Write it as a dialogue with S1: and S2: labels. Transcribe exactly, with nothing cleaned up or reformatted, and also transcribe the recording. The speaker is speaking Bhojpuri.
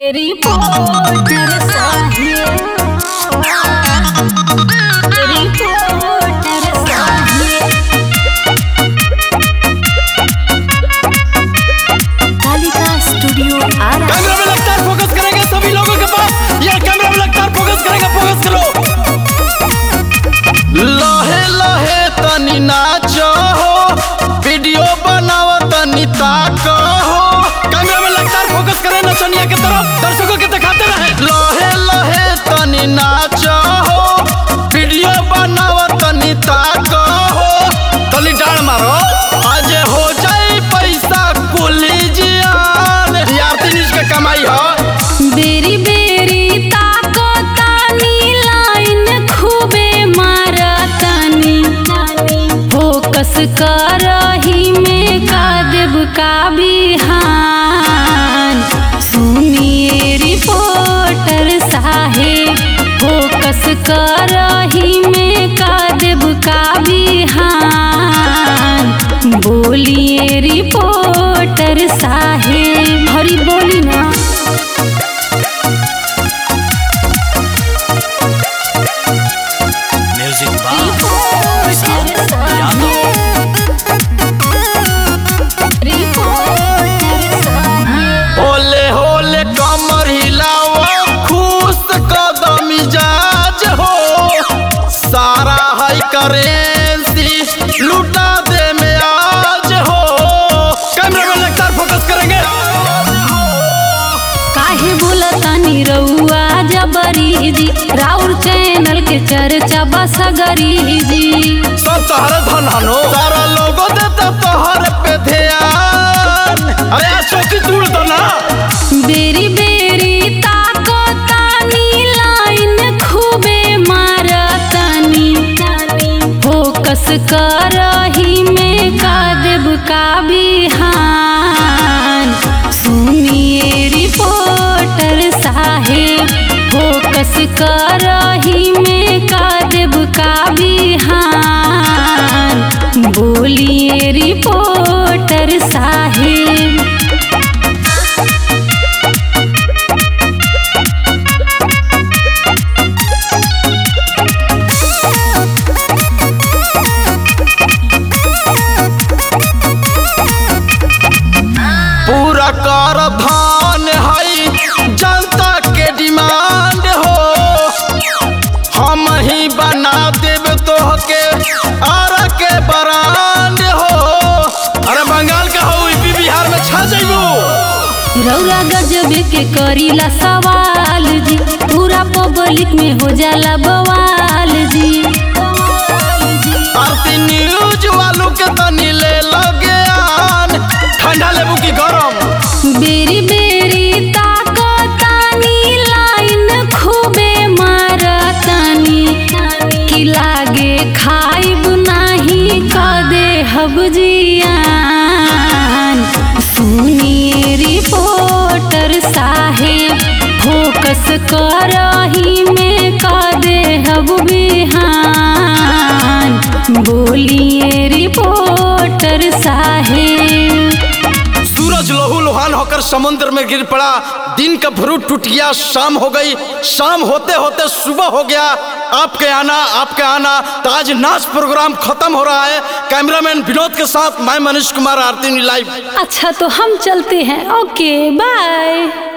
S1: Reporter Sahil reporter Sahil Kalika studio Ara.
S2: Camera में लगातार फोकस करेंगे सभी लोगों के पास। यार कैमरा में लगातार फोकस करेंगे, फोकस करो। लहे लहे तनी नाचो हो, वीडियो बनाओ तनी ताको हो। कैमरा में लगातार फोकस करें नचनिया की तरफ, दर्शकों के दिखाते रहे। लहे लहे तनी नाचो हो, वीडियो बनाओ तनी ताको हो। तनी डांड मारो, आज हो जाए पैसा कुली जियान। यार तीनिश के कमाई हो।
S1: बेरी बेरी ताको तानी लाइन खूबे मारा तानी, फोकस करही में का देव का बिहान। सुनिए रिपोर्टर साहेब, फोकस करही में का देव का बिहान। बोलिए रिपोर्टर साहेब, हरी बोली ना।
S2: म्यूजिक होले होले कमर हिलाओ, खुश कदम मिजाज हो। सारा हाई करेंसी लुटा दे में आज हो। कैमरा में लगातार फोकस करेंगे।
S1: काहे बोलतानी रउआ जबरी जी, राउर चैनल के चर्चा बसगरी जी।
S2: सब तोहर धन हनो, सारा लोगों देता तोहर पे ध्यान। अरे आज चौकी दूर दो ना।
S1: बेरी बेरी ताको तानी लाइन खूबे मारतानी, फोकस करही में का देव का बिहान। सुनिए रिपोर्टर साहेब, फोकस करही में का देव का बिहान। बोलिए रिपोर्टर साहेब।
S2: पूरा कर धान है जनता के डिमांड हो। हम ही बना देव तोहके आरा के बरांड हो। अरे बंगाल का हो, यूपी बिहार में छा जाइबो।
S1: रौरा गजब के करीला सवाल जी, पूरा पब्लिक में हो जाला बवाल जी।
S2: आरती न्यूज वालों के तनी ले लगे आन, ठंडा लेबू की गरम।
S1: बेरी बेरी ताको तानी लाइन खूबे मारतानी, कि लागे खाइब नाही कदे हब जियान। सुनिए रिपोर्टर साहेब, फोकस करही में कदे हब बिहान। बोलिए रिपोर्टर साहेब।
S2: सूरज लहू लुहान होकर समुद्र में गिर पड़ा। दिन का भरू टूट गया, शाम हो गई। शाम होते होते सुबह हो गया। आपके आना आपके आना तो आज नाच प्रोग्राम खत्म हो रहा है। कैमरामैन विनोद के साथ मैं मनीष कुमार, आरती लाइव।
S1: अच्छा तो हम चलते हैं, ओके बाय।